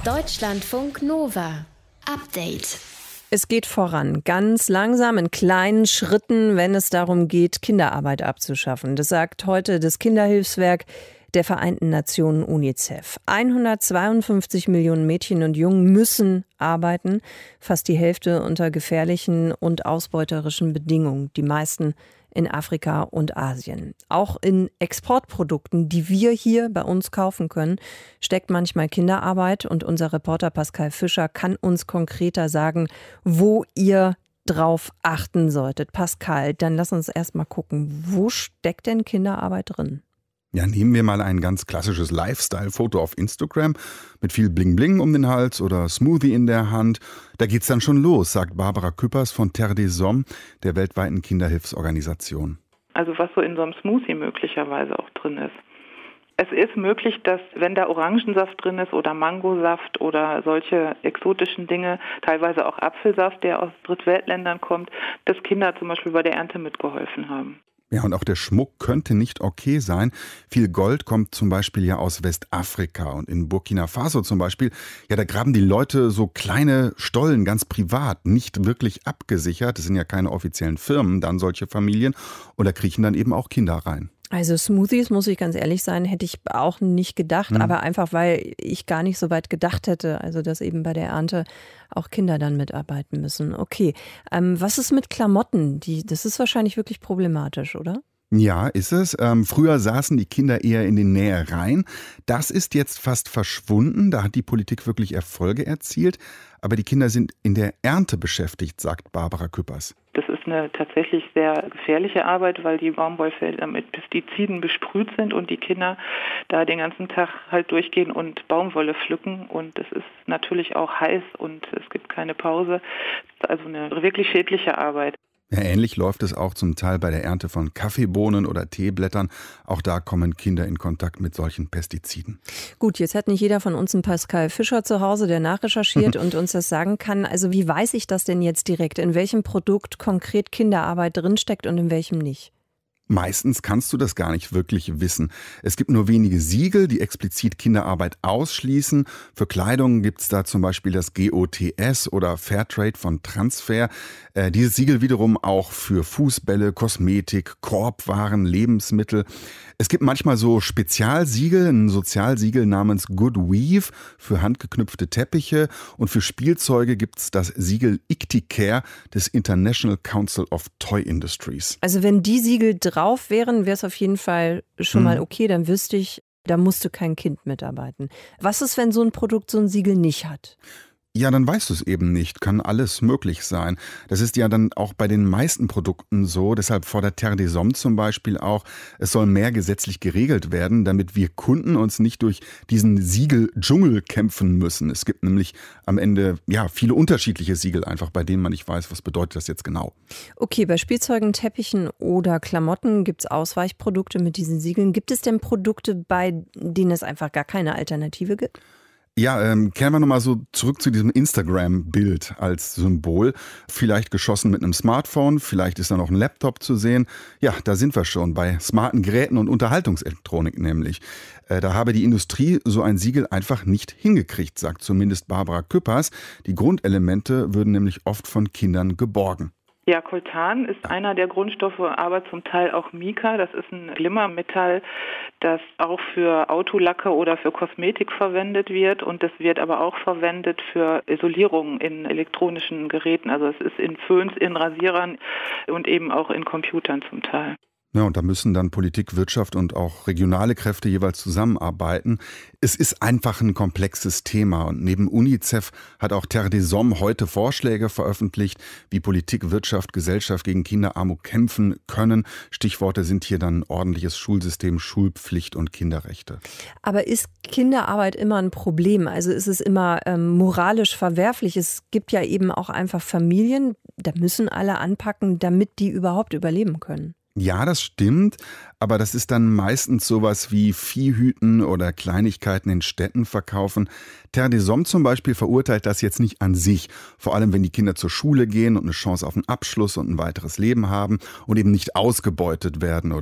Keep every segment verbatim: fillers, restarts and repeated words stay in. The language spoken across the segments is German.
Deutschlandfunk Nova. Update. Es geht voran, ganz langsam in kleinen Schritten, wenn es darum geht, Kinderarbeit abzuschaffen. Das sagt heute das Kinderhilfswerk der Vereinten Nationen UNICEF. hundertzweiundfünfzig Millionen Mädchen und Jungen müssen arbeiten, fast die Hälfte unter gefährlichen und ausbeuterischen Bedingungen, die meisten in Afrika und Asien. Auch in Exportprodukten, die wir hier bei uns kaufen können, steckt manchmal Kinderarbeit, und unser Reporter Pascal Fischer kann uns konkreter sagen, wo ihr drauf achten solltet. Pascal, dann lass uns erst mal gucken, wo steckt denn Kinderarbeit drin? Ja, nehmen wir mal ein ganz klassisches Lifestyle-Foto auf Instagram mit viel Bling-Bling um den Hals oder Smoothie in der Hand. Da geht's dann schon los, sagt Barbara Küppers von Terre des Hommes, der weltweiten Kinderhilfsorganisation. Also was so in so einem Smoothie möglicherweise auch drin ist. Es ist möglich, dass wenn da Orangensaft drin ist oder Mangosaft oder solche exotischen Dinge, teilweise auch Apfelsaft, der aus Drittweltländern kommt, dass Kinder zum Beispiel bei der Ernte mitgeholfen haben. Ja, und auch der Schmuck könnte nicht okay sein. Viel Gold kommt zum Beispiel ja aus Westafrika, und in Burkina Faso zum Beispiel, ja, da graben die Leute so kleine Stollen ganz privat, nicht wirklich abgesichert. Das sind ja keine offiziellen Firmen, dann solche Familien, und da kriechen dann eben auch Kinder rein. Also Smoothies, muss ich ganz ehrlich sein, hätte ich auch nicht gedacht, mhm. aber einfach, weil ich gar nicht so weit gedacht hätte, also dass eben bei der Ernte auch Kinder dann mitarbeiten müssen. Okay, ähm, was ist mit Klamotten? Die, das ist wahrscheinlich wirklich problematisch, oder? Ja, ist es. Ähm, früher saßen die Kinder eher in den Nähereien. Das ist jetzt fast verschwunden. Da hat die Politik wirklich Erfolge erzielt. Aber die Kinder sind in der Ernte beschäftigt, sagt Barbara Küppers. Das ist eine tatsächlich sehr gefährliche Arbeit, weil die Baumwollfelder mit Pestiziden besprüht sind und die Kinder da den ganzen Tag halt durchgehen und Baumwolle pflücken. Und es ist natürlich auch heiß und es gibt keine Pause. Also eine wirklich schädliche Arbeit. Ja, ähnlich läuft es auch zum Teil bei der Ernte von Kaffeebohnen oder Teeblättern. Auch da kommen Kinder in Kontakt mit solchen Pestiziden. Gut, jetzt hat nicht jeder von uns einen Pascal Fischer zu Hause, der nachrecherchiert und uns das sagen kann. Also wie weiß ich das denn jetzt direkt, in welchem Produkt konkret Kinderarbeit drinsteckt und in welchem nicht? Meistens kannst du das gar nicht wirklich wissen. Es gibt nur wenige Siegel, die explizit Kinderarbeit ausschließen. Für Kleidung gibt es da zum Beispiel das G O T S oder Fairtrade von Transfer. Äh, dieses Siegel wiederum auch für Fußbälle, Kosmetik, Korbwaren, Lebensmittel. Es gibt manchmal so Spezialsiegel, ein Sozialsiegel namens Good Weave für handgeknüpfte Teppiche, und für Spielzeuge gibt es das Siegel ICTICARE des International Council of Toy Industries. Also wenn die Siegel drauf wären, wäre es auf jeden Fall schon mal okay, dann wüsste ich, da musste kein Kind mitarbeiten. Was ist, wenn so ein Produkt so ein Siegel nicht hat? Ja, dann weißt du es eben nicht. Kann alles möglich sein. Das ist ja dann auch bei den meisten Produkten so. Deshalb fordert Terre des Hommes zum Beispiel auch, es soll mehr gesetzlich geregelt werden, damit wir Kunden uns nicht durch diesen Siegel-Dschungel kämpfen müssen. Es gibt nämlich am Ende ja viele unterschiedliche Siegel einfach, bei denen man nicht weiß, was bedeutet das jetzt genau. Okay, bei Spielzeugen, Teppichen oder Klamotten gibt es Ausweichprodukte mit diesen Siegeln. Gibt es denn Produkte, bei denen es einfach gar keine Alternative gibt? Ja, ähm, kehren wir nochmal so zurück zu diesem Instagram-Bild als Symbol. Vielleicht geschossen mit einem Smartphone, vielleicht ist da noch ein Laptop zu sehen. Ja, da sind wir schon bei smarten Geräten und Unterhaltungselektronik nämlich. Äh, da habe die Industrie so ein Siegel einfach nicht hingekriegt, sagt zumindest Barbara Küppers. Die Grundelemente würden nämlich oft von Kindern geborgen. Ja, Coltan ist einer der Grundstoffe, aber zum Teil auch Mica. Das ist ein Glimmermetall, das auch für Autolacke oder für Kosmetik verwendet wird. Und das wird aber auch verwendet für Isolierung in elektronischen Geräten. Also es ist in Föhns, in Rasierern und eben auch in Computern zum Teil. Ja, und da müssen dann Politik, Wirtschaft und auch regionale Kräfte jeweils zusammenarbeiten. Es ist einfach ein komplexes Thema, und neben UNICEF hat auch Terre des Hommes heute Vorschläge veröffentlicht, wie Politik, Wirtschaft, Gesellschaft gegen Kinderarmut kämpfen können. Stichworte sind hier dann ordentliches Schulsystem, Schulpflicht und Kinderrechte. Aber ist Kinderarbeit immer ein Problem? Also ist es immer ähm, moralisch verwerflich? Es gibt ja eben auch einfach Familien, da müssen alle anpacken, damit die überhaupt überleben können. Ja, das stimmt, aber das ist dann meistens sowas wie Viehhüten oder Kleinigkeiten in Städten verkaufen. Terre des Hommes zum Beispiel verurteilt das jetzt nicht an sich, vor allem wenn die Kinder zur Schule gehen und eine Chance auf einen Abschluss und ein weiteres Leben haben und eben nicht ausgebeutet werden oder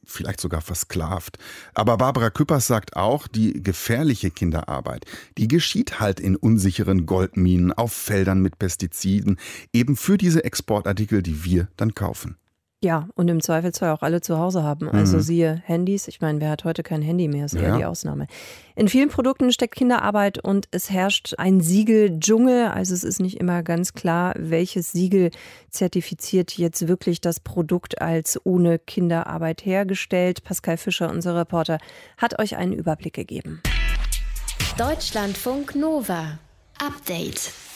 vielleicht sogar versklavt. Aber Barbara Küppers sagt auch, die gefährliche Kinderarbeit, die geschieht halt in unsicheren Goldminen, auf Feldern mit Pestiziden, eben für diese Exportartikel, die wir dann kaufen. Ja, und im Zweifelsfall auch alle zu Hause haben. Also Mhm. siehe Handys. Ich meine, wer hat heute kein Handy mehr? Ist eher Ja. die Ausnahme. In vielen Produkten steckt Kinderarbeit und es herrscht ein Siegeldschungel. Also es ist nicht immer ganz klar, welches Siegel zertifiziert jetzt wirklich das Produkt als ohne Kinderarbeit hergestellt. Pascal Fischer, unser Reporter, hat euch einen Überblick gegeben. Deutschlandfunk Nova. Update.